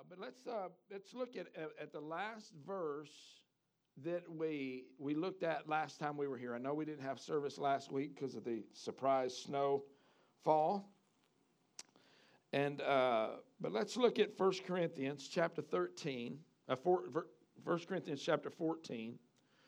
But let's look at the last verse that we looked at last time we were here. I know we didn't have service last week because of the surprise snowfall. And but let's look at 1 Corinthians chapter 13, 1 Corinthians chapter 14,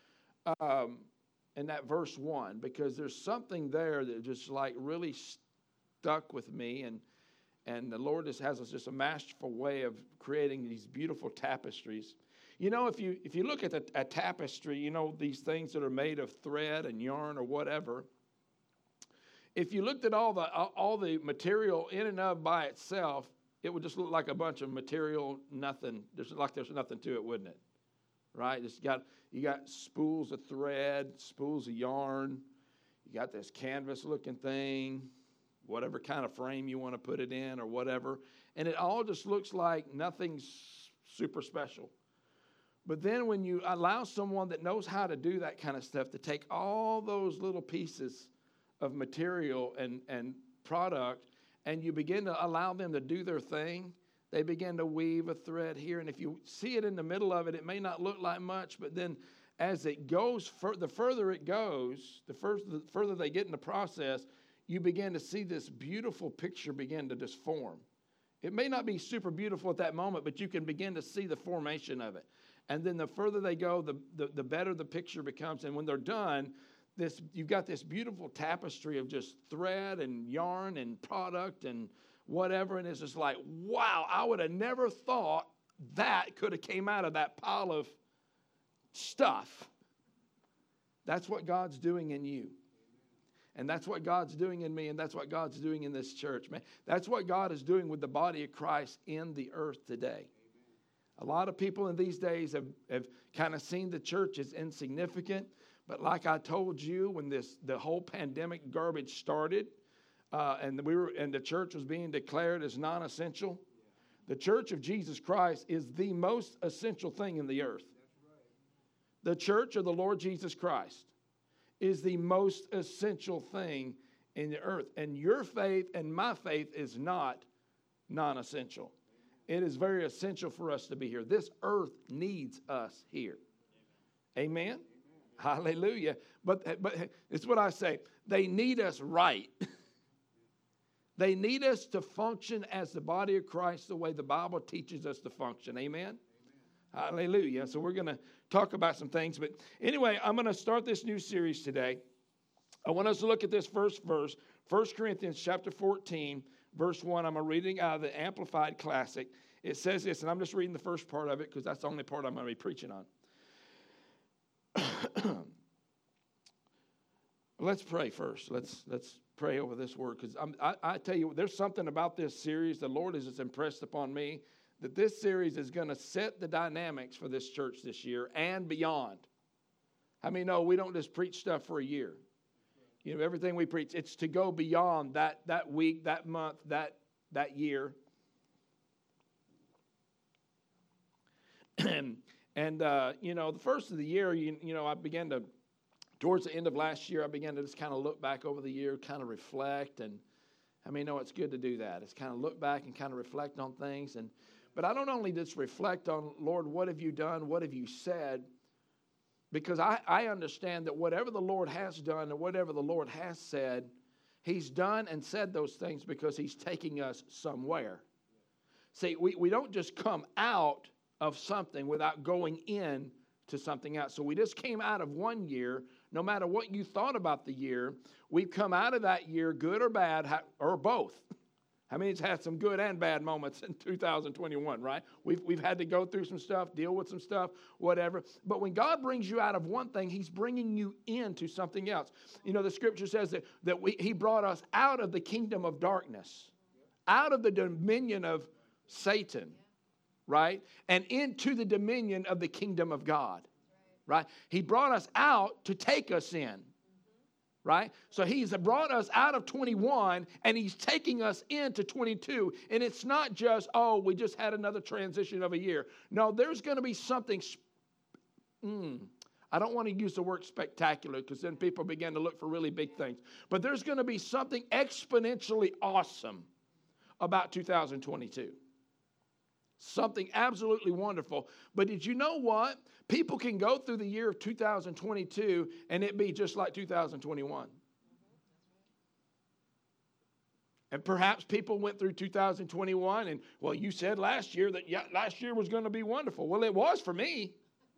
and that verse 1, because there's something there that just like really stuck with me, and the Lord just has just a masterful way of creating these beautiful tapestries. You know, if you look at a tapestry, you know, these things that are made of thread and yarn or whatever. If you looked at all the material in and of by itself, it would just look like a bunch of material, nothing. There's nothing to it, wouldn't it? Right? You got spools of thread, spools of yarn. You got this canvas-looking thing, whatever kind of frame you want to put it in or whatever, and it all just looks like nothing's super special. But then when you allow someone that knows how to do that kind of stuff to take all those little pieces of material and product, and you begin to allow them to do their thing, they begin to weave a thread here. And if you see it in the middle of it, it may not look like much, but then as it goes, the further it goes, the further they get in the process, you begin to see this beautiful picture begin to just form. It may not be super beautiful at that moment, but you can begin to see the formation of it. And then the further they go, the better the picture becomes. And when they're done, you've got this beautiful tapestry of just thread and yarn and product and whatever. And it's just like, wow, I would have never thought that could have came out of that pile of stuff. That's what God's doing in you. And that's what God's doing in me, and that's what God's doing in this church, man. That's what God is doing with the body of Christ in the earth today. A lot of people in these days have kind of seen the church as insignificant. But like I told you, when the whole pandemic garbage started, and the church was being declared as non-essential, the church of Jesus Christ is the most essential thing in the earth. The church of the Lord Jesus Christ is the most essential thing in the earth. And your faith and my faith is not non-essential. It is very essential for us to be here. This earth needs us here. Amen? Hallelujah. But it's what I say. They need us right. They need us to function as the body of Christ the way the Bible teaches us to function. Amen? Hallelujah. So we're going to talk about some things. But anyway, I'm going to start this new series today. I want us to look at this first verse, 1 Corinthians chapter 14, verse 1. I'm reading out of the Amplified Classic. It says this, and I'm just reading the first part of it because that's the only part I'm going to be preaching on. Let's pray first. Let's pray over this word, because I tell you, there's something about this series the Lord has just impressed upon me, that this series is going to set the dynamics for this church this year and beyond. How many know we don't just preach stuff for a year? You know, everything we preach, it's to go beyond that week, that month, that year. And you know, the first of the year, you know, towards the end of last year, I began to just kind of look back over the year, kind of reflect. And I mean, no, it's good to do that. It's kind of look back and kind of reflect on things. But I don't only just reflect on, Lord, what have you done? What have you said? Because I understand that whatever the Lord has done and whatever the Lord has said, He's done and said those things because He's taking us somewhere. See, we don't just come out of something without going in to something else. So we just came out of one year. No matter what you thought about the year, we've come out of that year, good or bad, or both. I mean, it's had some good and bad moments in 2021, right? We've had to go through some stuff, deal with some stuff, whatever. But when God brings you out of one thing, He's bringing you into something else. You know, the Scripture says that He brought us out of the kingdom of darkness, out of the dominion of Satan, right? And into the dominion of the kingdom of God, right? He brought us out to take us in. Right? So He's brought us out of 21 and He's taking us into 22. And it's not just, oh, we just had another transition of a year. No, there's going to be something. I don't want to use the word spectacular because then people begin to look for really big things. But there's going to be something exponentially awesome about 2022. Something absolutely wonderful. But did you know what? People can go through the year of 2022 and it be just like 2021. And perhaps people went through 2021 and, well, you said last year that last year was going to be wonderful. Well, it was for me.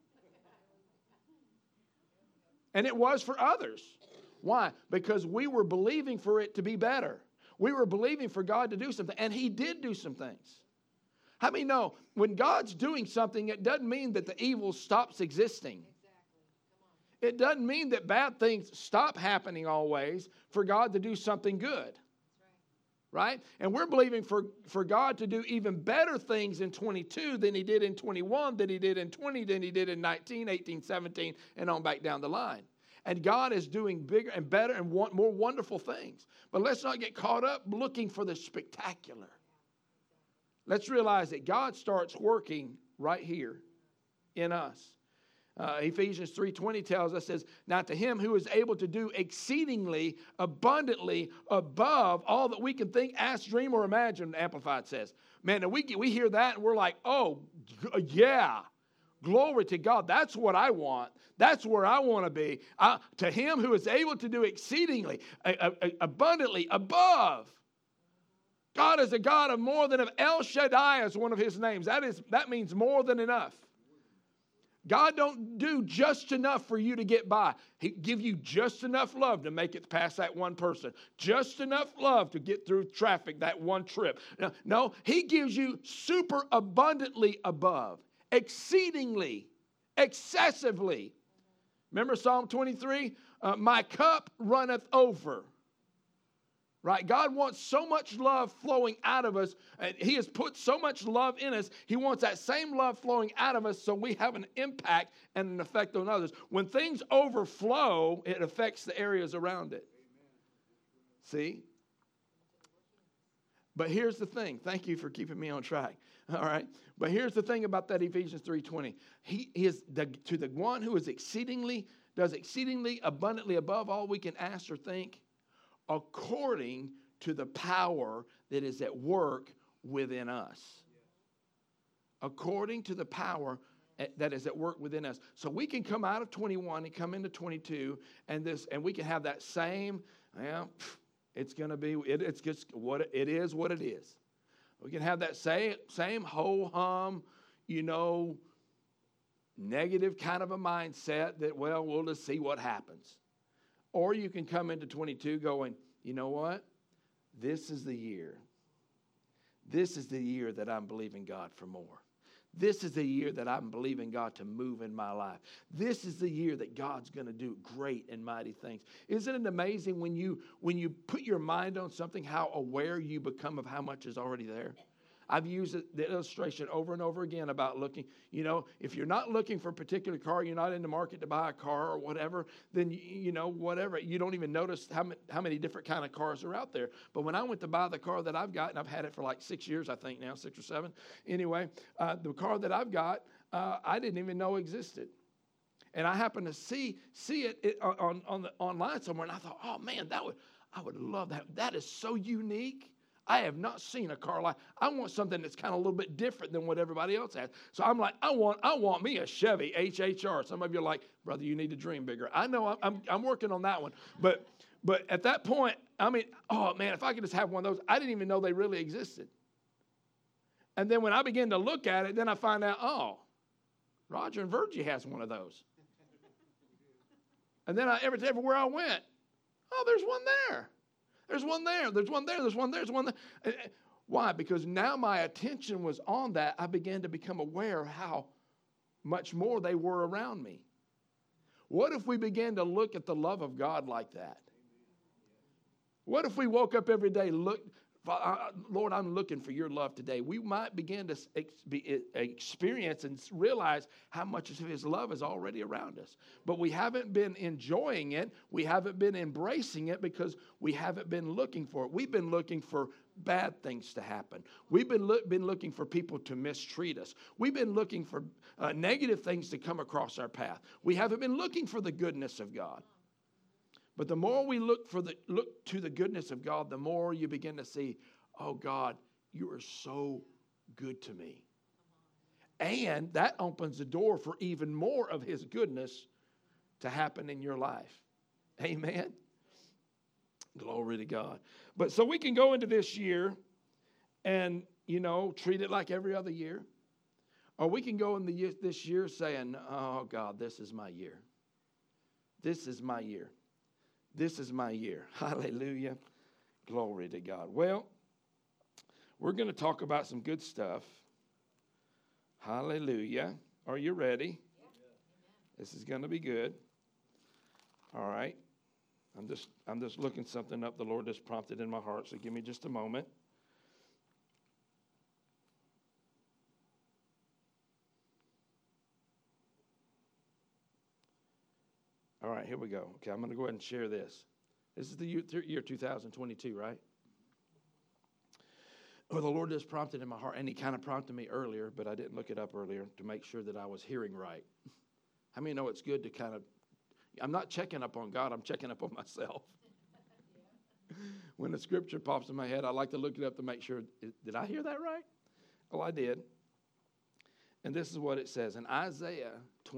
And it was for others. Why? Because we were believing for it to be better. We were believing for God to do something. And He did do some things. How many know when God's doing something, it doesn't mean that the evil stops existing. It doesn't mean that bad things stop happening always for God to do something good. Right? And we're believing for God to do even better things in 22 than He did in 21, than He did in 20, than He did in 19, 18, 17, and on back down the line. And God is doing bigger and better and more wonderful things. But let's not get caught up looking for the spectacular. Let's realize that God starts working right here in us. Ephesians 3:20 tells us, says, now to Him who is able to do exceedingly abundantly above all that we can think, ask, dream, or imagine, Amplified says. Man, and we hear that and we're like, oh, yeah, glory to God. That's what I want. That's where I want to be. To Him who is able to do exceedingly, abundantly above. God is a God of more than enough. El Shaddai is one of His names. That means more than enough. God don't do just enough for you to get by. He give you just enough love to make it past that one person. Just enough love to get through traffic that one trip. No, He gives you super abundantly above, exceedingly, excessively. Remember Psalm 23? My cup runneth over. Right? God wants so much love flowing out of us. And He has put so much love in us. He wants that same love flowing out of us so we have an impact and an effect on others. When things overflow, it affects the areas around it. See? But here's the thing. Thank you for keeping me on track. All right? But here's the thing about that Ephesians 3:20. He is to the one who is does exceedingly abundantly above all we can ask or think, according to the power that is at work within us. According to the power that is at work within us. So we can come out of 21 and come into 22, and we can have that same, it's going to be, it's just what it is. We can have that same ho-hum, negative kind of a mindset that, well, we'll just see what happens. Or you can come into 22 going, you know what? This is the year. This is the year that I'm believing God for more. This is the year that I'm believing God to move in my life. This is the year that God's going to do great and mighty things. Isn't it amazing when you put your mind on something, how aware you become of how much is already there? I've used the illustration over and over again about looking. If you're not looking for a particular car, you're not in the market to buy a car or whatever, then, whatever. You don't even notice how many different kind of cars are out there. But when I went to buy the car that I've got, and I've had it for like 6 years, I think now, 6 or 7. Anyway, the car that I've got, I didn't even know existed. And I happened to see it online somewhere, and I thought, oh, man, I would love that. That is so unique. I have not seen a car like. I want something that's kind of a little bit different than what everybody else has. So I'm like, I want me a Chevy HHR. Some of you are like, brother, you need to dream bigger. I know I'm working on that one. But at that point, oh man, if I could just have one of those, I didn't even know they really existed. And then when I begin to look at it, then I find out, oh, Roger and Virgie has one of those. And then everywhere I went, oh, there's one there. There's one there. There's one there. There's one there. There's one there. Why? Because now my attention was on that. I began to become aware of how much more they were around me. What if we began to look at the love of God like that? What if we woke up every day, Lord, I'm looking for your love today. We might begin to experience and realize how much of His love is already around us. But we haven't been enjoying it. We haven't been embracing it because we haven't been looking for it. We've been looking for bad things to happen. We've been looking for people to mistreat us. We've been looking for negative things to come across our path. We haven't been looking for the goodness of God. But the more we look to the goodness of God, the more you begin to see, oh God, you are so good to me. And that opens the door for even more of his goodness to happen in your life. Amen. Glory to God. But so we can go into this year and, treat it like every other year. Or we can go in this year saying, oh, God, this is my year. This is my year. This is my year. Hallelujah. Glory to God. Well, we're going to talk about some good stuff. Hallelujah. Are you ready? Yeah. This is going to be good. All right. I'm just looking something up the Lord just prompted in my heart, so give me just a moment. All right, here we go. Okay, I'm going to go ahead and share this. This is the year 2022, right? Well, the Lord just prompted in my heart, and he kind of prompted me earlier, but I didn't look it up earlier to make sure that I was hearing right. How many know it's good to I'm not checking up on God, I'm checking up on myself. When the scripture pops in my head, I like to look it up to make sure, did I hear that right? Well, I did. And this is what it says in Isaiah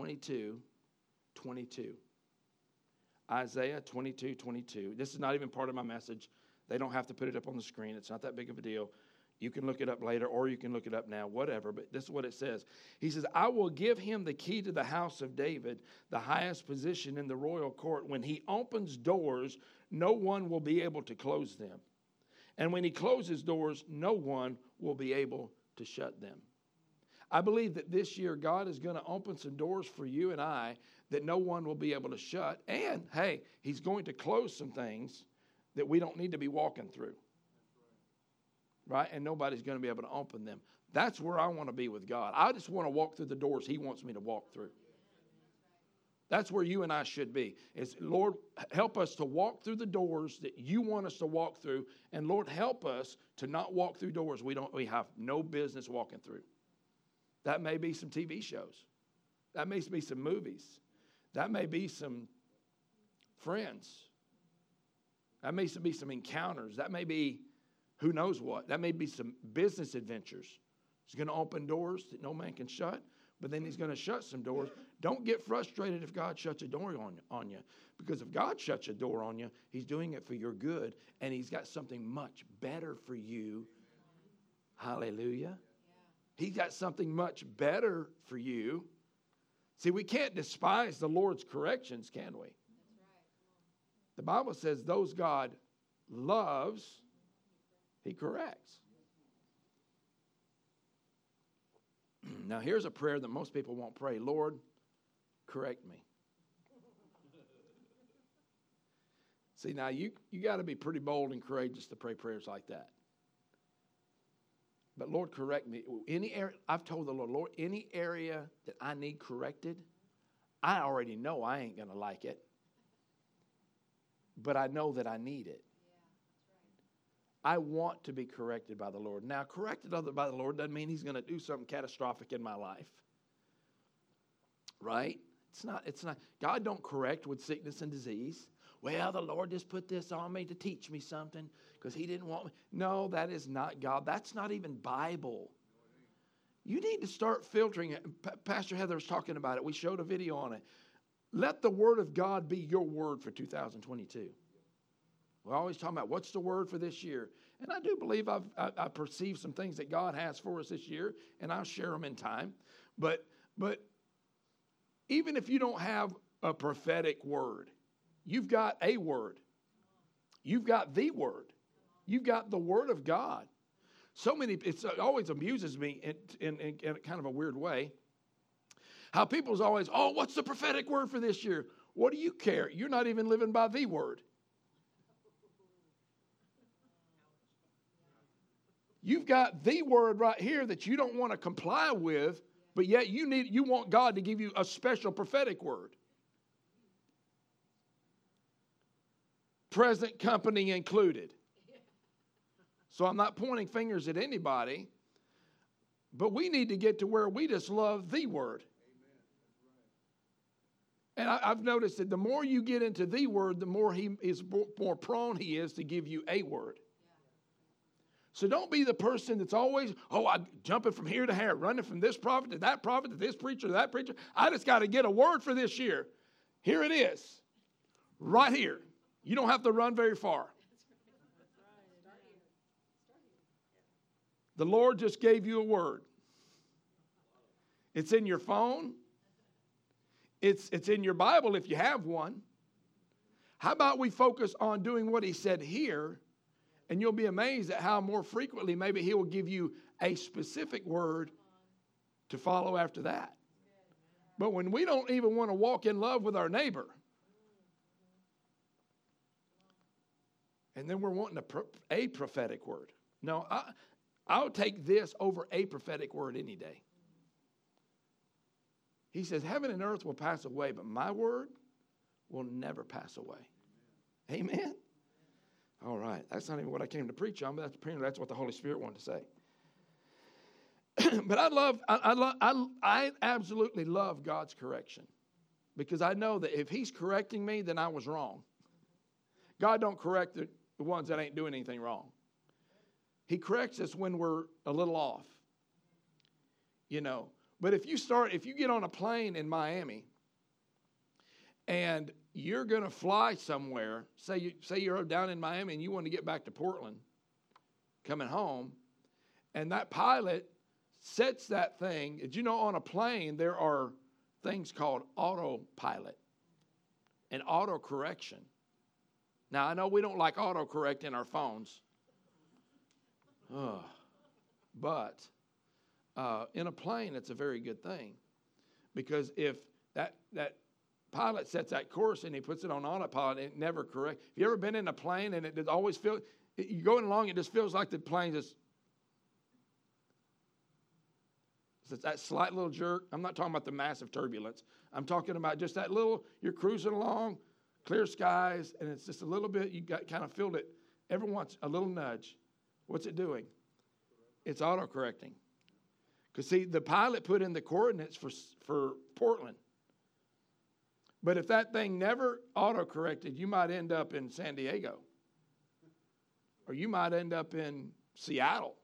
22:22. Isaiah 22:22. This is not even part of my message. They don't have to put it up on the screen. It's not that big of a deal. You can look it up later, or you can look it up now, whatever. But this is what it says. He says, I will give him the key to the house of David, the highest position in the royal court. When he opens doors, no one will be able to close them. And when he closes doors, no one will be able to shut them. I believe that this year God is going to open some doors for you and I that no one will be able to shut. And, hey, he's going to close some things that we don't need to be walking through. Right? And nobody's going to be able to open them. That's where I want to be with God. I just want to walk through the doors he wants me to walk through. That's where you and I should be. Is Lord, help us to walk through the doors that you want us to walk through. And Lord, help us to not walk through doors we have no business walking through. That may be some TV shows. That may be some movies. That may be some friends. That may be some encounters. That may be who knows what. That may be some business adventures. He's going to open doors that no man can shut, but then he's going to shut some doors. Don't get frustrated if God shuts a door on you, because if God shuts a door on you, he's doing it for your good, and he's got something much better for you. Hallelujah. He's got something much better for you. See, we can't despise the Lord's corrections, can we? The Bible says those God loves, he corrects. Now, here's a prayer that most people won't pray. Lord, correct me. See, now you got to be pretty bold and courageous to pray prayers like that. But Lord, correct me. Any area, I've told the Lord, any area that I need corrected, I already know I ain't going to like it. But I know that I need it. I want to be corrected by the Lord. Now, corrected by the Lord doesn't mean he's going to do something catastrophic in my life. Right? It's not. God don't correct with sickness and disease. Well, the Lord just put this on me to teach me something because he didn't want me. No, that is not God. That's not even Bible. You need to start filtering it. Pastor Heather was talking about it. We showed a video on it. Let the word of God be your word for 2022. We're always talking about what's the word for this year. And I do believe I perceive some things that God has for us this year, and I'll share them in time. But even if you don't have a prophetic word, you've got a word. You've got the word. You've got the word of God. It always amuses me in kind of a weird way. How people's always, what's the prophetic word for this year? What do you care? You're not even living by the word. You've got the word right here that you don't want to comply with, but yet you want God to give you a special prophetic word. Present company included. So I'm not pointing fingers at anybody, but we need to get to where we just love the word. And I've noticed that the more you get into the word, the more more prone he is to give you a word. So don't be the person that's always, I'm jumping from here to here, running from this prophet to this preacher to that preacher. I just got to get a word for this year. Here it is, right here. You don't have to run very far. The Lord just gave you a word. It's in your phone. It's in your Bible if you have one. How about we focus on doing what he said here, and you'll be amazed at how more frequently maybe he will give you a specific word to follow after that. But when we don't even want to walk in love with our neighbor, and then we're wanting a prophetic word. No, I'll take this over a prophetic word any day. He says, heaven and earth will pass away, but my word will never pass away. Amen? All right. That's not even what I came to preach on, but apparently that's what the Holy Spirit wanted to say. But I absolutely love God's correction, because I know that if he's correcting me, then I was wrong. God don't correct the ones that ain't doing anything wrong. He corrects us when we're a little off. But if you get on a plane in Miami and you're going to fly somewhere, say you're down in Miami and you want to get back to Portland, coming home, and that pilot sets that thing. Did you know on a plane there are things called autopilot and autocorrection? Now, I know we don't like autocorrect in our phones, but in a plane, it's a very good thing, because if that pilot sets that course and he puts it on autopilot, it never corrects. Have you ever been in a plane and it always feels, you're going along, it just feels like the plane just, it's that slight little jerk. I'm not talking about the massive turbulence. I'm talking about just that little, you're cruising along, clear skies, and it's just a little bit, you got kind of feel it every once, a little nudge. What's it doing? It's autocorrecting. Because, see, the pilot put in the coordinates for Portland. But if that thing never autocorrected, you might end up in San Diego. Or you might end up in Seattle.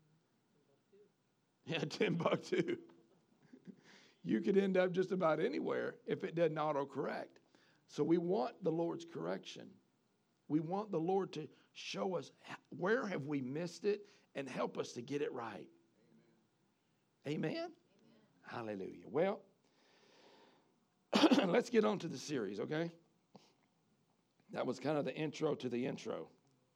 Yeah, Timbuktu. You could end up just about anywhere if it doesn't autocorrect. So we want the Lord's correction. We want the Lord to show us where have we missed it and help us to get it right. Amen? Amen. Hallelujah. Well, let's get on to the series, okay? That was kind of the intro to the intro.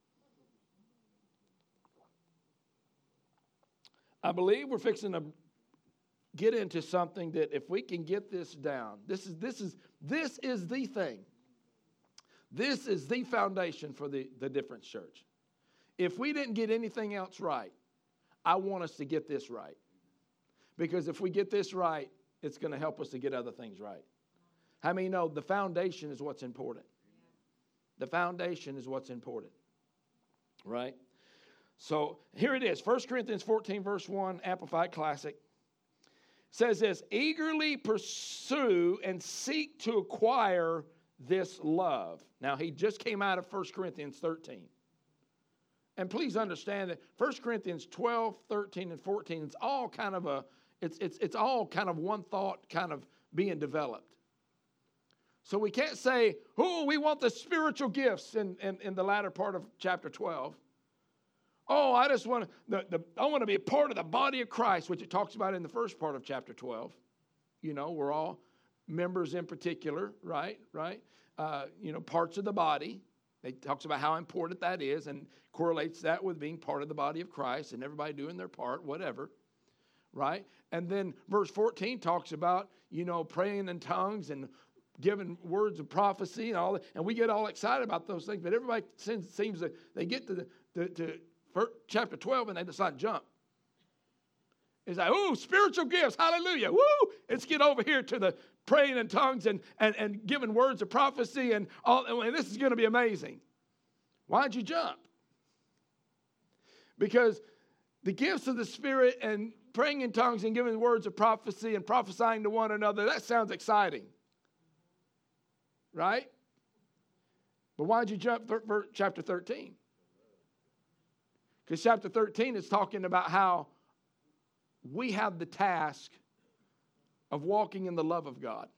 I believe we're fixing to get into something that if we can get this down, this is the thing. This is the foundation for the Difference Church. If we didn't get anything else right, I want us to get this right. Because if we get this right, it's going to help us to get other things right. How many know the foundation is what's important? The foundation is what's important. Right? So here it is. 1 Corinthians 14, verse 1, Amplified Classic. Says this, eagerly pursue and seek to acquire this love. Now, he just came out of 1 Corinthians 13. And please understand that 1 Corinthians 12, 13, and 14, it's all kind of it's all kind of one thought kind of being developed. So we can't say, we want the spiritual gifts in the latter part of chapter 12. I just want to be a part of the body of Christ, which it talks about in the first part of chapter 12. We're all members in particular, right? Parts of the body. It talks about how important that is and correlates that with being part of the body of Christ and everybody doing their part, whatever, right? And then verse 14 talks about, praying in tongues and giving words of prophecy and all that. And we get all excited about those things, but everybody seems that they get to chapter 12 and they decide to jump. It's like, spiritual gifts, hallelujah, woo! Let's get over here to the praying in tongues and giving words of prophecy and all, and this is going to be amazing. Why'd you jump? Because the gifts of the Spirit and praying in tongues and giving words of prophecy and prophesying to one another, that sounds exciting. Right? But why'd you jump chapter 13? Because chapter 13 is talking about how we have the task of walking in the love of God.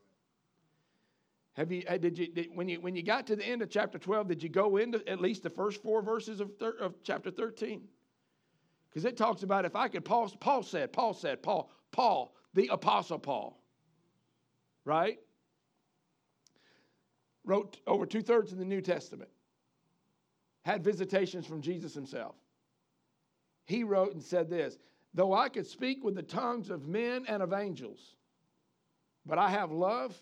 When you got to the end of chapter 12, did you go into at least the first 4 verses of chapter 13? Because it talks about if I could, Paul, the Apostle Paul, right? Wrote over 2/3 of the New Testament. Had visitations from Jesus himself. He wrote and said this, though I could speak with the tongues of men and of angels, but I have love.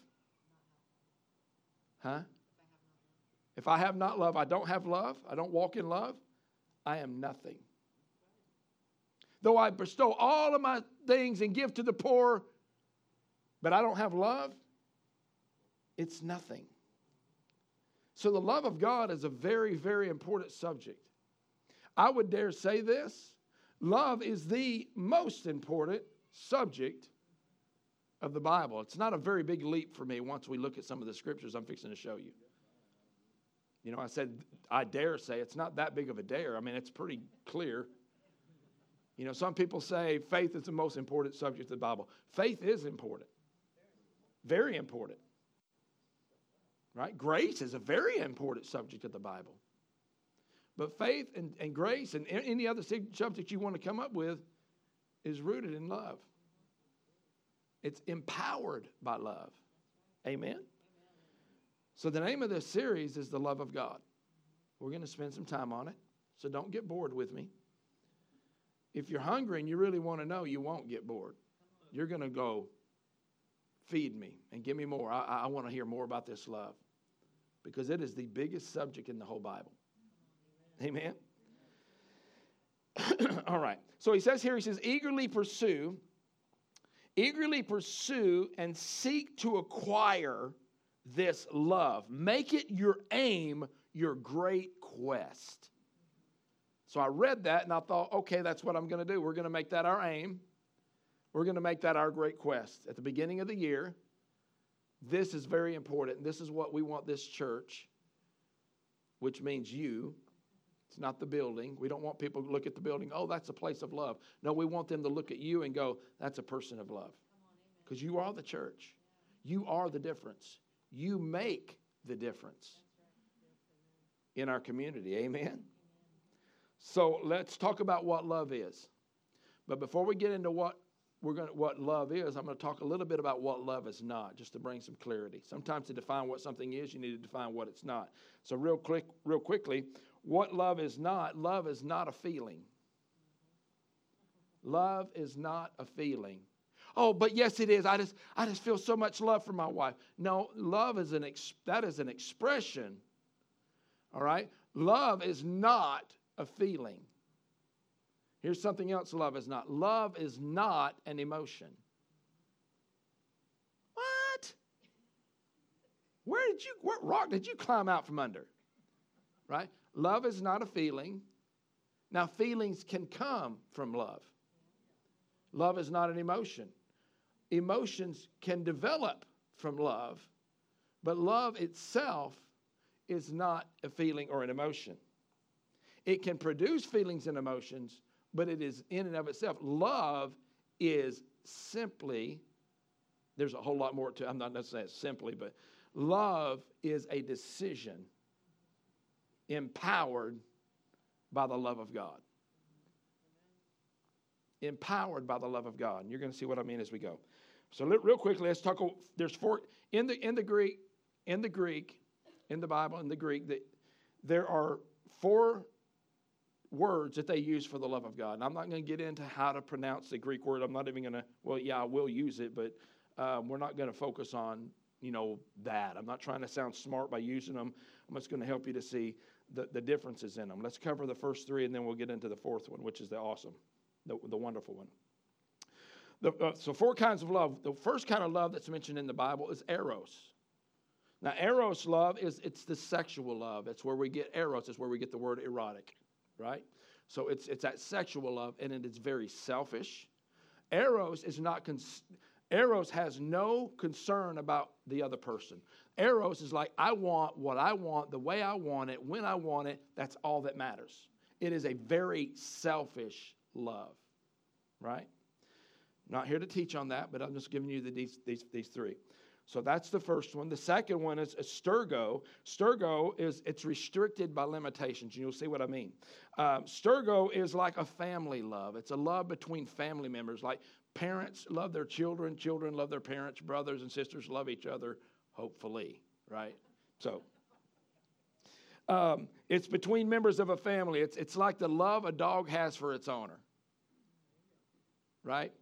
If I have not love, I don't have love. I don't walk in love. I am nothing. Though I bestow all of my things and give to the poor, but I don't have love, it's nothing. So the love of God is a very, very important subject. I would dare say this. Love is the most important subject of the Bible. It's not a very big leap for me once we look at some of the scriptures I'm fixing to show you. You know, I said, I dare say it's not that big of a dare. I mean, it's pretty clear. You know, some people say faith is the most important subject of the Bible. Faith is important. Very important. Right? Grace is a very important subject of the Bible. But faith and grace and any other subject you want to come up with is rooted in love. It's empowered by love. Amen? So the name of this series is The Love of God. We're going to spend some time on it, so don't get bored with me. If you're hungry and you really want to know, you won't get bored. You're going to go, feed me and give me more. I want to hear more about this love because it is the biggest subject in the whole Bible. Amen? All right. So he says here, he says, eagerly pursue and seek to acquire this love. Make it your aim, your great quest. So I read that and I thought, okay, that's what I'm going to do. We're going to make that our aim. We're going to make that our great quest. At the beginning of the year, this is very important. This is what we want this church, which means you. It's not the building. We don't want people to look at the building, oh, that's a place of love. No, we want them to look at you and go, that's a person of love. Because you are the church. You are the difference. You make the difference in our community. Amen? So let's talk about what love is. But before we get into what love is, I'm going to talk a little bit about what love is not, just to bring some clarity. Sometimes to define what something is, you need to define what it's not. So real quickly, what love is not a feeling. Love is not a feeling. Oh, but yes, it is. I just feel so much love for my wife. No, love is that is an expression. All right? Love is not a feeling. Here's something else love is not. Love is not an emotion. What? What rock did you climb out from under? Right? Love is not a feeling. Now, feelings can come from love. Love is not an emotion. Emotions can develop from love, but love itself is not a feeling or an emotion. It can produce feelings and emotions, but it is in and of itself. Love is simply, there's a whole lot more to it. I'm not necessarily simply, but love is a decision empowered by the love of God. Empowered by the love of God. And you're going to see what I mean as we go. So real quickly, let's talk. There's 4 in the Greek, in the Bible, in the Greek, there are 4 words that they use for the love of God. And I'm not going to get into how to pronounce the Greek word. I'm not even going to, well, yeah, I will use it, but we're not going to focus on, that. I'm not trying to sound smart by using them. I'm just going to help you to see the differences in them. Let's cover the first 3, and then we'll get into the 4th one, which is the awesome, the wonderful one. So 4 kinds of love. The first kind of love that's mentioned in the Bible is eros. Now, eros love it's the sexual love. It's where we get eros. It's where we get the word erotic, right? So it's that sexual love, and it is very selfish. Eros has no concern about the other person. Eros is like, I want what I want, the way I want it, when I want it. That's all that matters. it is a very selfish love, right? Not here to teach on that, but I'm just giving you these three. So that's the first one. The second one is stergo. Stergo it's restricted by limitations, and you'll see what I mean. Stergo is like a family love. It's a love between family members, like parents love their children, children love their parents, brothers and sisters love each other, hopefully, right? So it's between members of a family. It's like the love a dog has for its owner, right?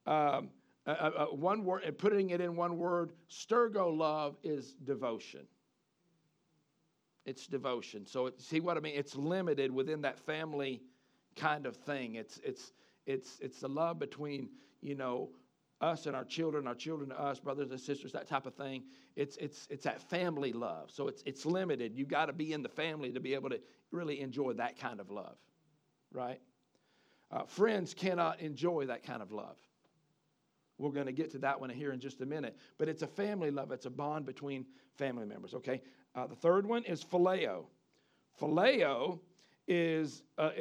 One word, and putting it in one word, stergo love is devotion. It's devotion. So see what I mean? It's limited within that family kind of thing. It's the love between, us and our children to us, brothers and sisters, that type of thing. It's that family love. So it's limited. You've got to be in the family to be able to really enjoy that kind of love, right? Friends cannot enjoy that kind of love. We're going to get to that one here in just a minute. But it's a family love. It's a bond between family members, okay? The third one is phileo. Phileo is,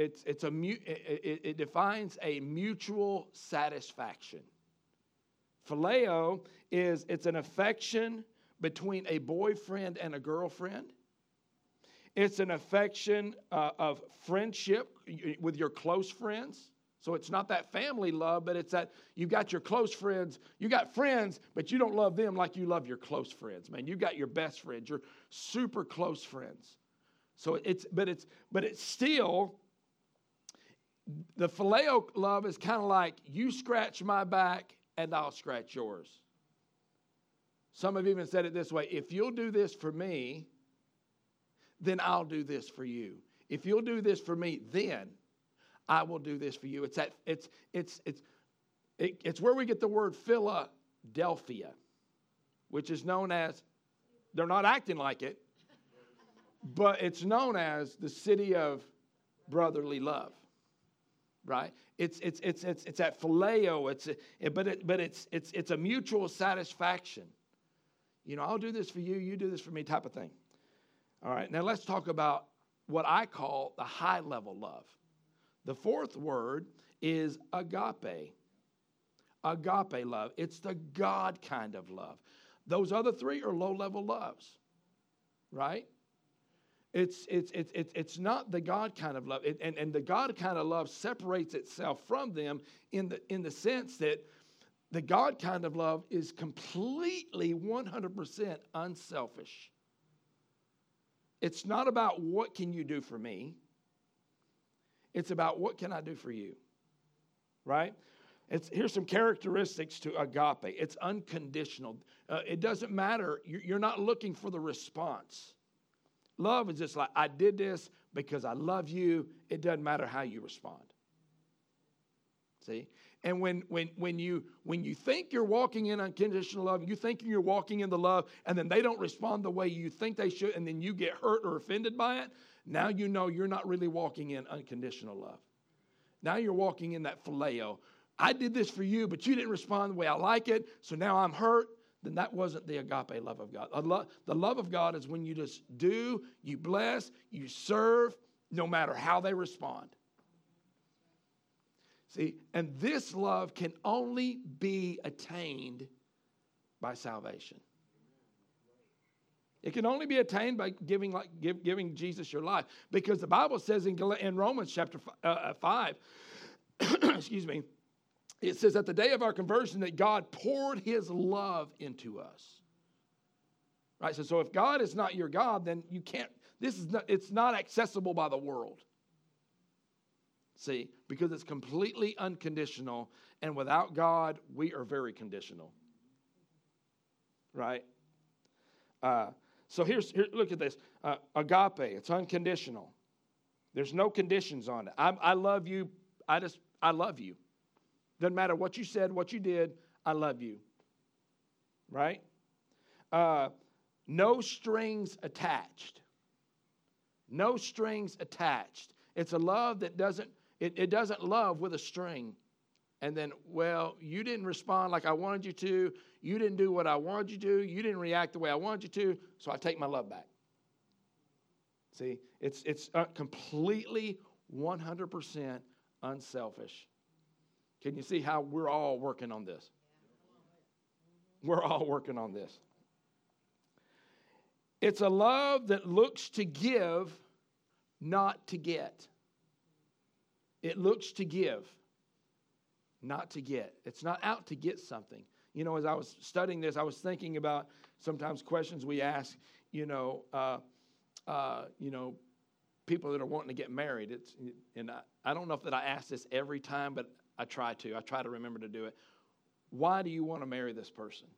it defines a mutual satisfaction. Phileo it's an affection between a boyfriend and a girlfriend. It's an affection of friendship with your close friends. So it's not that family love, but it's that you've got your close friends. You got friends, but you don't love them like you love your close friends, man. You got your best friends, your super close friends. So it's still, the phileo love is kind of like you scratch my back and I'll scratch yours. Some have even said it this way: if you'll do this for me, then I'll do this for you. If you'll do this for me, then I will do this for you. It's where we get the word Philadelphia, which is known as, they're not acting like it, but it's known as the city of brotherly love, right? It's that phileo. It's a mutual satisfaction. I'll do this for you, you do this for me, type of thing. All right, now let's talk about what I call the high level love. The fourth word is agape. Agape love. It's the God kind of love. Those other three are low-level loves, right? It's not the God kind of love. And the God kind of love separates itself from them in the sense that the God kind of love is completely 100% unselfish. It's not about what can you do for me. It's about what can I do for you, right? Here's some characteristics to agape. It's unconditional. It doesn't matter. You're not looking for the response. Love is just like, I did this because I love you. It doesn't matter how you respond. See? And when you think you're walking in unconditional love, you think you're walking in the love, and then they don't respond the way you think they should, and then you get hurt or offended by it, now you know you're not really walking in unconditional love. Now you're walking in that phileo. I did this for you, but you didn't respond the way I like it, so now I'm hurt. Then that wasn't the agape love of God. The love of God is when you just do, you bless, you serve, no matter how they respond. See, and this love can only be attained by salvation. It can only be attained by giving Jesus your life. Because the Bible says in Romans chapter 5, excuse me, it says at the day of our conversion that God poured his love into us. Right? So if God is not your God, then you can't, it's not accessible by the world. See, because it's completely unconditional, and without God, we are very conditional. Right? So look at this. Agape, it's unconditional. There's no conditions on it. I love you. I love you. Doesn't matter what you said, what you did, I love you. Right? No strings attached. No strings attached. It's a love that doesn't love with a string. And then, well, you didn't respond like I wanted you to. You didn't do what I wanted you to. You didn't react the way I wanted you to. So I take my love back. See, it's completely 100% unselfish. Can you see how we're all working on this? We're all working on this. It's a love that looks to give, not to get. It looks to give, not to get. It's not out to get something. You know, as I was studying this, I was thinking about sometimes questions we ask, people that are wanting to get married. I don't know that I ask this every time, but I try to. I try to remember to do it. Why do you want to marry this person?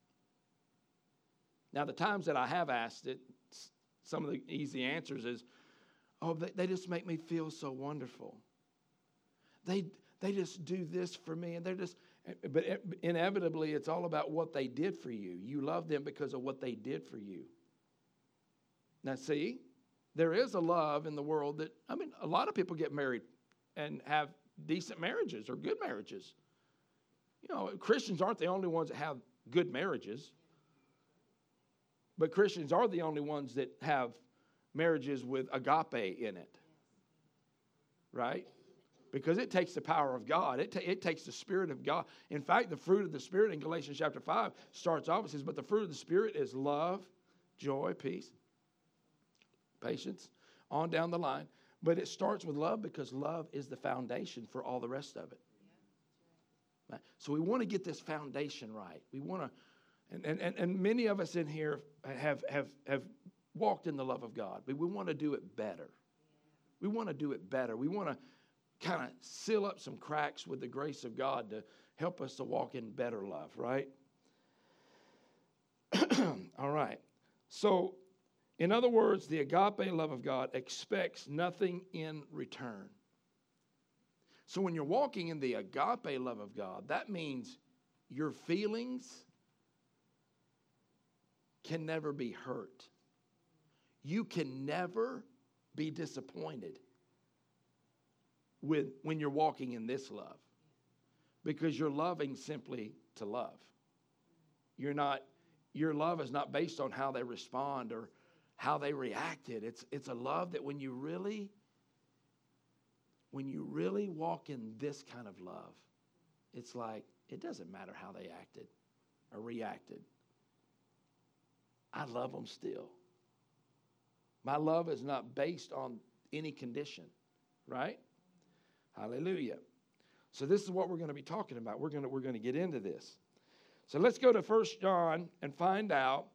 Now, the times that I have asked it, some of the easy answers is, they just make me feel so wonderful. They just do this for me, and but inevitably, it's all about what they did for you. You love them because of what they did for you. Now, see, there is a love in the world that, a lot of people get married and have decent marriages or good marriages. Christians aren't the only ones that have good marriages. But Christians are the only ones that have marriages with agape in it. Right? Because it takes the power of God. It takes the Spirit of God. In fact, the fruit of the Spirit in Galatians chapter 5 starts off, it says, but the fruit of the Spirit is love, joy, peace, patience, on down the line. But it starts with love because love is the foundation for all the rest of it. Right? So we want to get this foundation right. We want to, and many of us in here have walked in the love of God. But we want to do it better. We want to do it better. We want to kind of seal up some cracks with the grace of God to help us to walk in better love, right? All right. So, in other words, the agape love of God expects nothing in return. So when you're walking in the agape love of God, that means your feelings can never be hurt. You can never be disappointed when you're walking in this love, because you're loving simply to love. Your love is not based on how they respond or how they reacted. It's a love that when you really walk in this kind of love, it's like it doesn't matter how they acted or reacted. I love them still. My love is not based on any condition, right? Hallelujah. So this is what we're going to be talking about. We're going to get into this. So let's go to 1 John and find out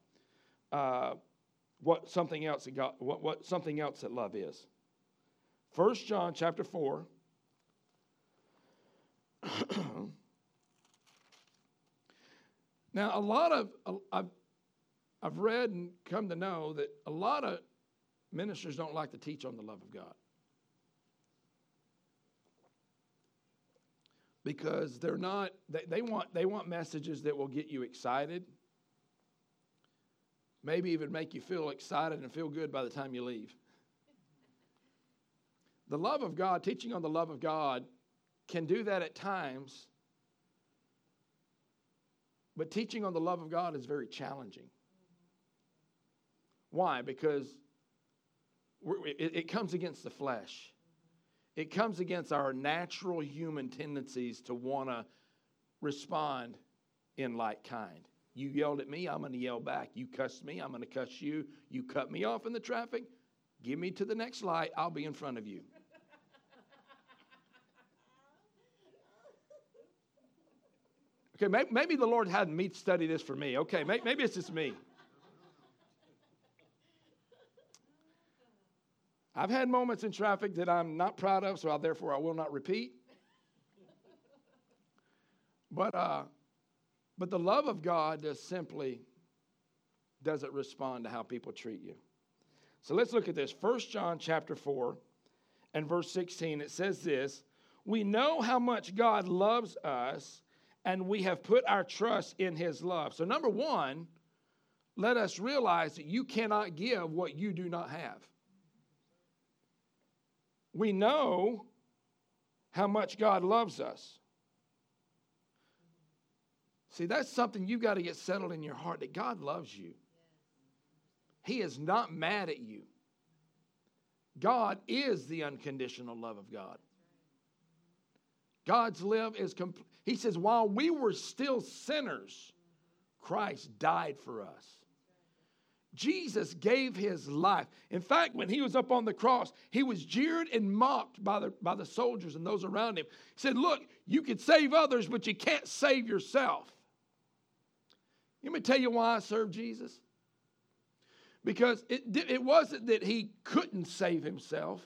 what something else that love is. 1 John chapter 4. Now, I've read and come to know that a lot of ministers don't like to teach on the love of God, because they want messages that will get you excited, maybe even make you feel excited and feel good by the time you leave. The love of God, teaching on the love of God, can do that at times, but teaching on the love of God is very challenging. Why? Because it comes against the flesh. It comes against our natural human tendencies to want to respond in like kind. You yelled at me, I'm going to yell back. You cussed me, I'm going to cuss you. You cut me off in the traffic, give me to the next light, I'll be in front of you. Okay, maybe the Lord had me study this for me. Okay, maybe it's just me. I've had moments in traffic that I'm not proud of, so therefore I will not repeat. But the love of God just simply doesn't respond to how people treat you. So let's look at this. 1 John chapter 4 and verse 16, it says this: we know how much God loves us, and we have put our trust in his love. So number one, let us realize that you cannot give what you do not have. We know how much God loves us. See, that's something you've got to get settled in your heart, that God loves you. He is not mad at you. God is the unconditional love of God. God's love is complete. He says, while we were still sinners, Christ died for us. Jesus gave his life. In fact, when he was up on the cross, he was jeered and mocked by the soldiers and those around him. He said, look, you can save others, but you can't save yourself. Let me tell you why I serve Jesus. Because it wasn't that he couldn't save himself.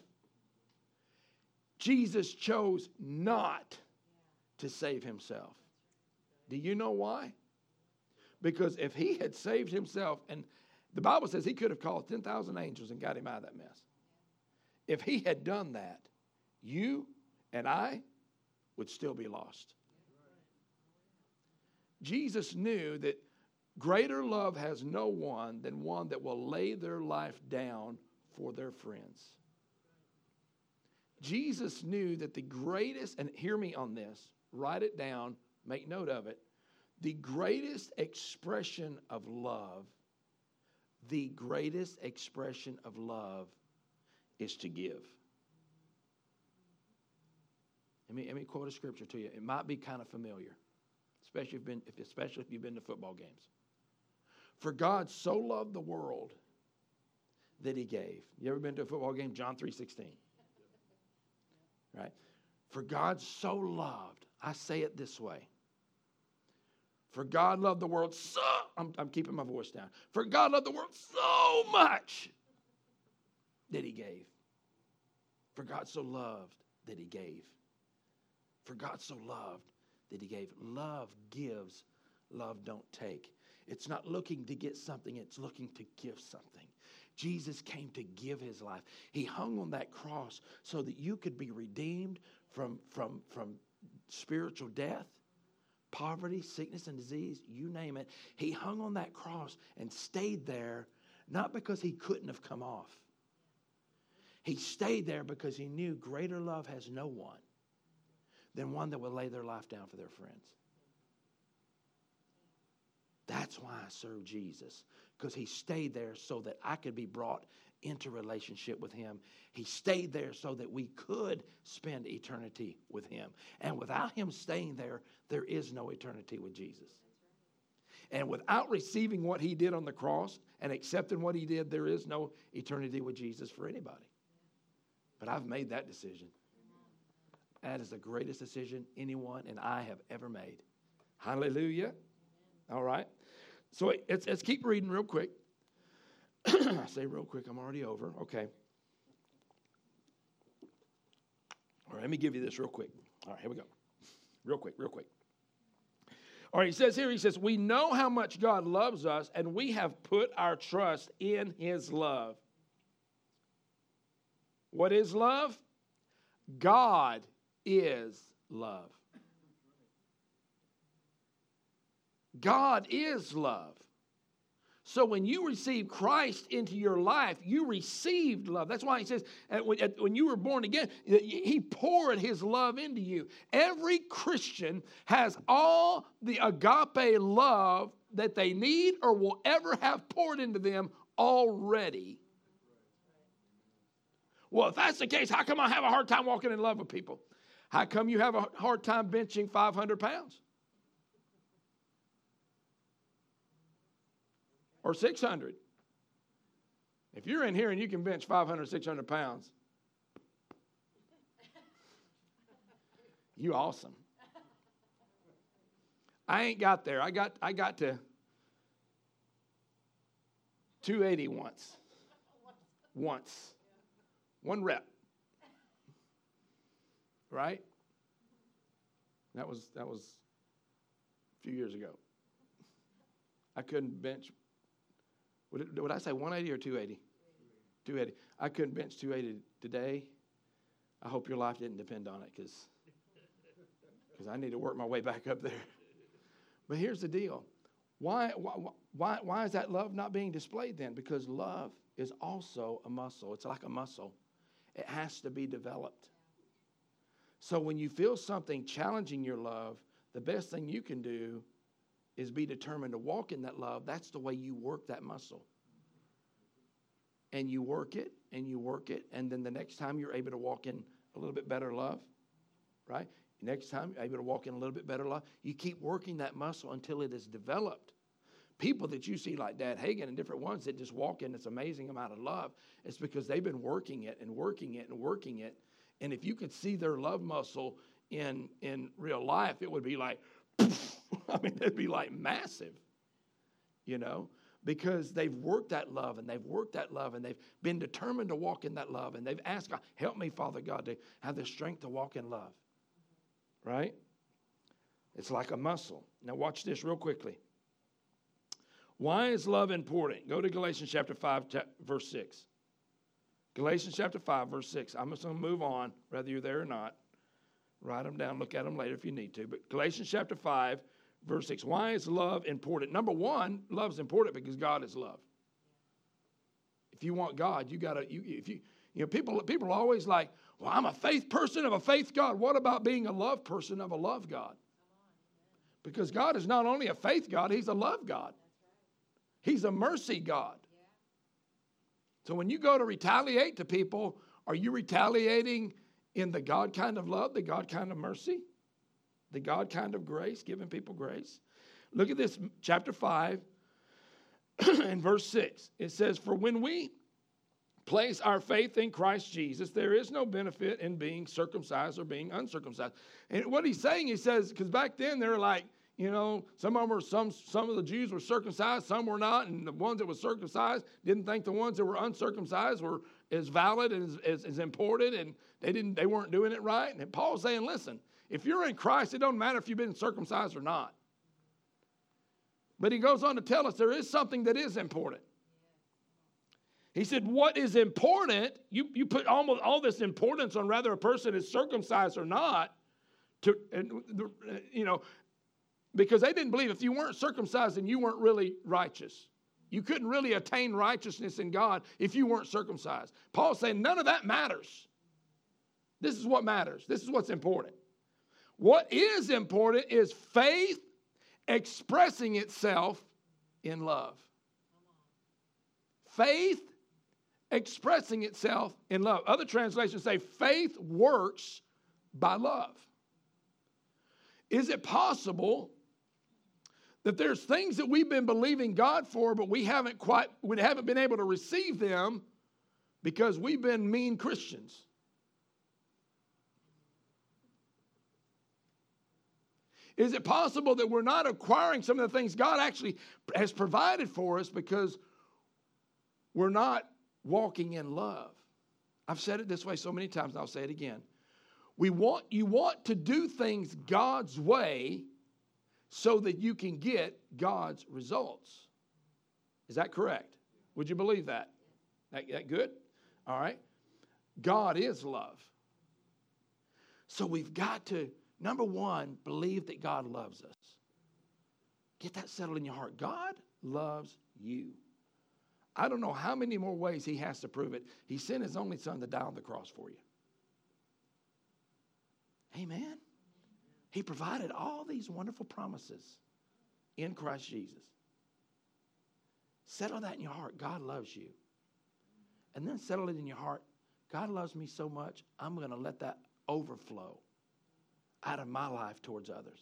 Jesus chose not to save himself. Do you know why? Because if he had saved himself, and the Bible says he could have called 10,000 angels and got him out of that mess. If he had done that, you and I would still be lost. Jesus knew that greater love has no one than one that will lay their life down for their friends. Jesus knew that the greatest, and hear me on this, write it down, make note of it, the greatest expression of love, is to give. Let me quote a scripture to you. It might be kind of familiar, especially if you've been to football games. For God so loved the world that he gave. You ever been to a football game? John 3:16. Right? For God so loved, I say it this way. For God loved the world so, I'm keeping my voice down. For God loved the world so much that he gave. For God so loved that he gave. For God so loved that he gave. Love gives, love don't take. It's not looking to get something, it's looking to give something. Jesus came to give his life. He hung on that cross so that you could be redeemed from spiritual death, poverty, sickness, and disease, you name it. He hung on that cross and stayed there, not because he couldn't have come off. He stayed there because he knew greater love has no one than one that will lay their life down for their friends. That's why I serve Jesus, because he stayed there so that I could be brought into relationship with him. He stayed there so that we could spend eternity with him. And without him staying there, there is no eternity with Jesus. And without receiving what he did on the cross and accepting what he did, there is no eternity with Jesus for anybody. But I've made that decision. That is the greatest decision anyone and I have ever made. Hallelujah. All right. So let's keep reading real quick. I say real quick, I'm already over. Okay. All right, let me give you this real quick. All right, here we go. Real quick. All right, he says, we know how much God loves us, and we have put our trust in his love. What is love? God is love. God is love. So when you receive Christ into your life, you received love. That's why he says when you were born again, he poured his love into you. Every Christian has all the agape love that they need or will ever have poured into them already. Well, if that's the case, how come I have a hard time walking in love with people? How come you have a hard time benching 500 pounds? Or 600. If you're in here and you can bench 500, 600 pounds, you awesome. I ain't got there. I got to 280 once. One rep. Right? That was a few years ago. I couldn't bench. Would I say 180 or 280? 280. I couldn't bench 280 today. I hope your life didn't depend on it because I need to work my way back up there. But here's the deal. Why is that love not being displayed then? Because love is also a muscle. It's like a muscle. It has to be developed. So when you feel something challenging your love, the best thing you can do is be determined to walk in that love. That's the way you work that muscle. and you work it, and you work it, and then the next time you're able to walk in a little bit better love, right? Next time you're able to walk in a little bit better love. You keep working that muscle until it is developed. People that you see like Dad Hagin and different ones that just walk in this amazing amount of love, it's because they've been working it and working it and working it. And if you could see their love muscle in real life, it would be like, I mean, it'd be like massive, you know, because they've worked that love and they've worked that love and they've been determined to walk in that love. And they've asked God, help me, Father God, to have the strength to walk in love, right? It's like a muscle. Now watch this real quickly. Why is love important? Go to Galatians chapter 5, verse 6. Galatians chapter 5, verse 6. I'm just going to move on, whether you're there or not. Write them down, look at them later if you need to. But Galatians chapter 5, verse 6. Why is love important? Number one, love's important because God is love. If you want God, you got to, people are always like, well, I'm a faith person of a faith God. What about being a love person of a love God? Because God is not only a faith God, He's a love God. He's a mercy God. So when you go to retaliate to people, are you retaliating in the God kind of love, the God kind of mercy, the God kind of grace, giving people grace? Look at this, chapter 5 and verse 6. It says, for when we place our faith in Christ Jesus, there is no benefit in being circumcised or being uncircumcised. And what he's saying, he says, because back then they were like, some of them some of the Jews were circumcised, some were not, and the ones that were circumcised didn't think the ones that were uncircumcised were as valid and as important, and they weren't doing it right. And Paul's saying, listen, if you're in Christ, it don't matter if you've been circumcised or not. But he goes on to tell us there is something that is important. He said, what is important, you put almost all this importance on whether a person is circumcised or not, because they didn't believe if you weren't circumcised, then you weren't really righteous. You couldn't really attain righteousness in God if you weren't circumcised. Paul's saying none of that matters. This is what matters. This is what's important. What is important is faith expressing itself in love. Faith expressing itself in love. Other translations say faith works by love. Is it possible that there's things that we've been believing God for, but we haven't been able to receive them because we've been mean Christians? Is it possible that we're not acquiring some of the things God actually has provided for us because we're not walking in love? I've said it this way so many times, and I'll say it again. You want to do things God's way so that you can get God's results. Is that correct? Would you believe that? That good? All right. God is love. So we've got to, number one, believe that God loves us. Get that settled in your heart. God loves you. I don't know how many more ways He has to prove it. He sent His only Son to die on the cross for you. Amen. He provided all these wonderful promises in Christ Jesus. Settle that in your heart. God loves you. And then settle it in your heart. God loves me so much, I'm going to let that overflow out of my life towards others.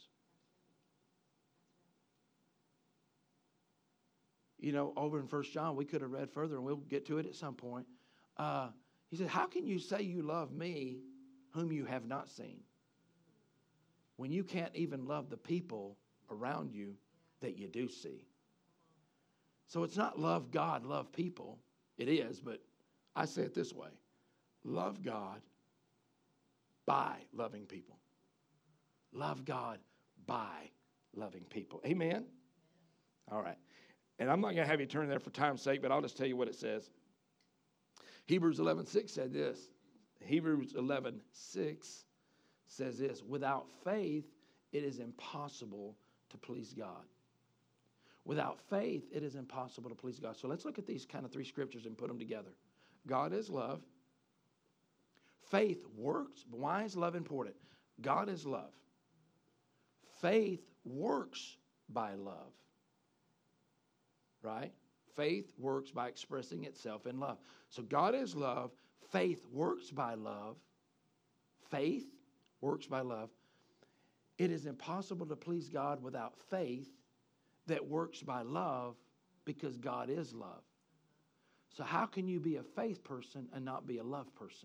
Over in 1 John, we could have read further, and we'll get to it at some point. He said, how can you say you love me whom you have not seen, when you can't even love the people around you that you do see? So it's not love God, love people. It is, but I say it this way. Love God by loving people. Love God by loving people. Amen? All right. And I'm not going to have you turn there for time's sake, but I'll just tell you what it says. Hebrews 11:6 said this. Hebrews 11:6 says this. Without faith, it is impossible to please God. Without faith, it is impossible to please God. So let's look at these kind of three scriptures and put them together. God is love. Faith works. Why is love important? God is love. Faith works by love. Right? Faith works by expressing itself in love. So God is love. Faith works by love. Faith works by love. It is impossible to please God without faith that works by love, because God is love. So how can you be a faith person and not be a love person?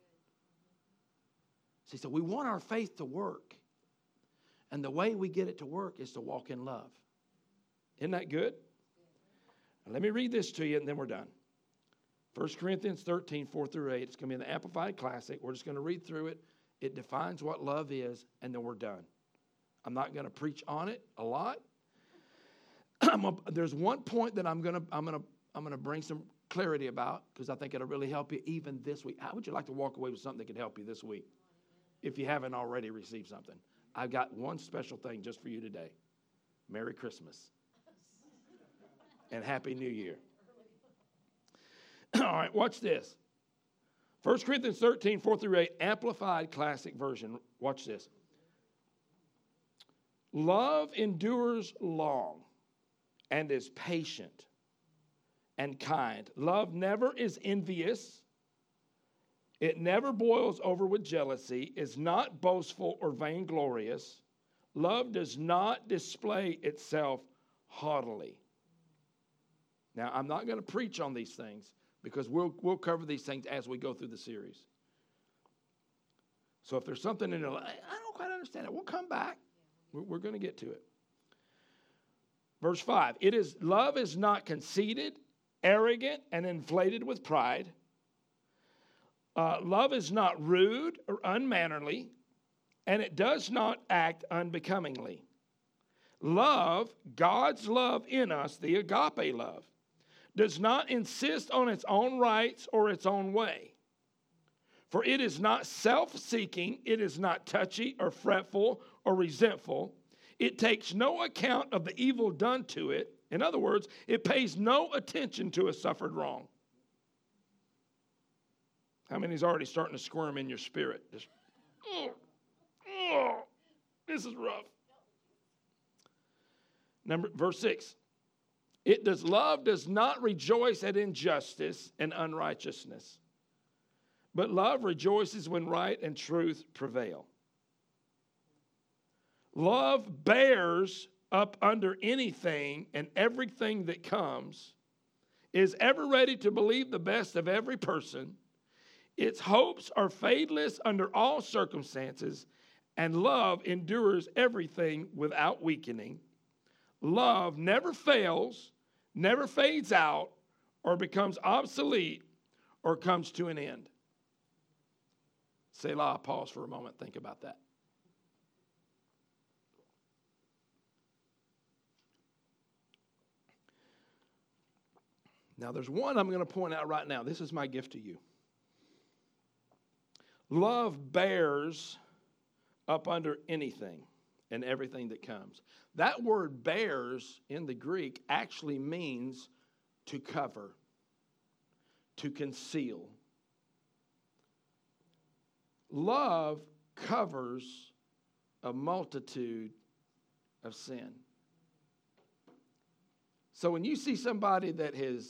See, so we want our faith to work. And the way we get it to work is to walk in love. Isn't that good? Now, let me read this to you and then we're done. 1 Corinthians 13, 4 through 8. It's going to be in the Amplified Classic. We're just going to read through it. It defines what love is, and then we're done. I'm not going to preach on it a lot. There's one point that I'm going to bring some clarity about, because I think it'll really help you even this week. How would you like to walk away with something that could help you this week if you haven't already received something? I've got one special thing just for you today. Merry Christmas and Happy New Year. All right, watch this. 1 Corinthians 13, 4 through 8, Amplified Classic Version. Watch this. Love endures long and is patient and kind. Love never is envious. It never boils over with jealousy, is not boastful or vainglorious. Love does not display itself haughtily. Now, I'm not going to preach on these things, because we'll cover these things as we go through the series. So if there's something in there, I don't quite understand it, we'll come back. We're going to get to it. Verse 5, love is not conceited, arrogant, and inflated with pride. Love is not rude or unmannerly, and it does not act unbecomingly. Love, God's love in us, the agape love, does not insist on its own rights or its own way. For it is not self-seeking, it is not touchy or fretful or resentful. It takes no account of the evil done to it. In other words, it pays no attention to a suffered wrong. How many's already starting to squirm in your spirit? Just, this is rough. Verse 6. Love does not rejoice at injustice and unrighteousness, but love rejoices when right and truth prevail. Love bears up under anything and everything that comes, is ever ready to believe the best of every person. Its hopes are fadeless under all circumstances, and love endures everything without weakening. Love never fails, never fades out, or becomes obsolete, or comes to an end. Selah, pause for a moment, think about that. Now, there's one I'm going to point out right now. This is my gift to you. Love bears up under anything and everything that comes. That word bears in the Greek actually means to cover, to conceal. Love covers a multitude of sin. So when you see somebody that has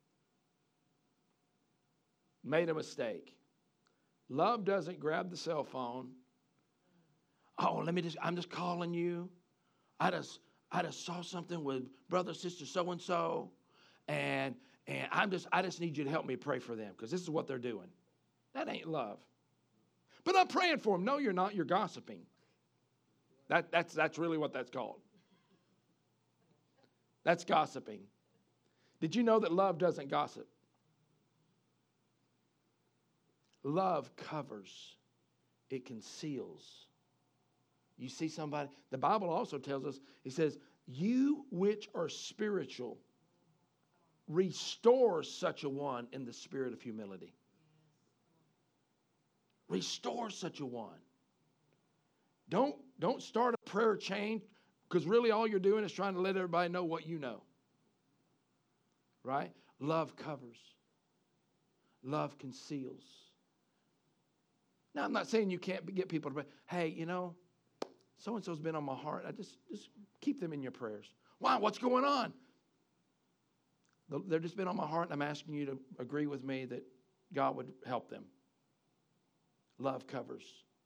made a mistake, love doesn't grab the cell phone. Oh, I'm just calling you. I just saw something with brother, sister, so-and-so, and I just need you to help me pray for them, because this is what they're doing. That ain't love. But I'm praying for them. No, you're not. You're gossiping. That's really what that's called. That's gossiping. Did you know that love doesn't gossip? Love covers. It conceals. You see somebody, the Bible also tells us, it says, you which are spiritual, restore such a one in the spirit of humility. Restore such a one. Don't start a prayer chain, because really all you're doing is trying to let everybody know what you know. Right? Love covers. Love conceals. Now, I'm not saying you can't get people to pray. Hey, so-and-so's been on my heart. I just keep them in your prayers. Why? What's going on? They're just been on my heart, and I'm asking you to agree with me that God would help them. Love covers.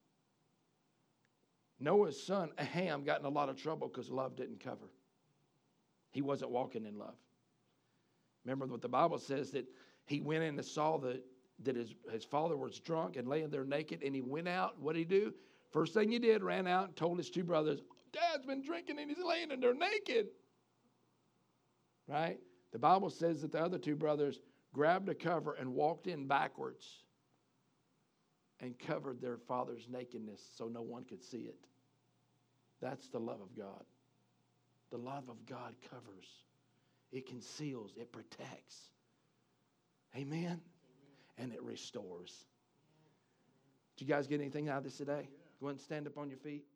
Noah's son, Ham, got in a lot of trouble because love didn't cover. He wasn't walking in love. Remember what the Bible says, that he went in and saw that his father was drunk and laying there naked, and he went out. What did he do? First thing he did, ran out and told his two brothers, Dad's been drinking and he's laying in there naked. Right? The Bible says that the other two brothers grabbed a cover and walked in backwards and covered their father's nakedness so no one could see it. That's the love of God. The love of God covers. It conceals. It protects. Amen? And it restores. Did you guys get anything out of this today? Go ahead and stand up on your feet.